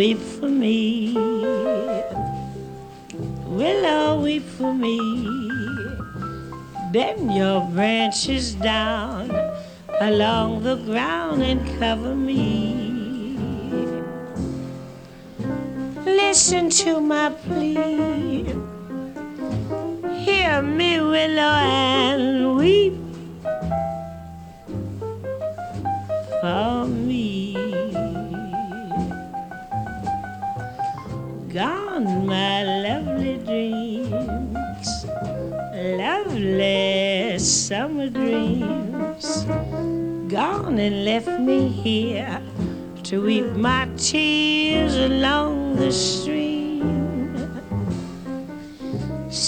weep for me. Willow, weep for me. Bend your branches down along the ground and cover me. Listen to my plea. Hear me, willow, and weep for me. Gone my lovely dreams, lovely summer dreams. Gone and left me here to weep my tears along the stream.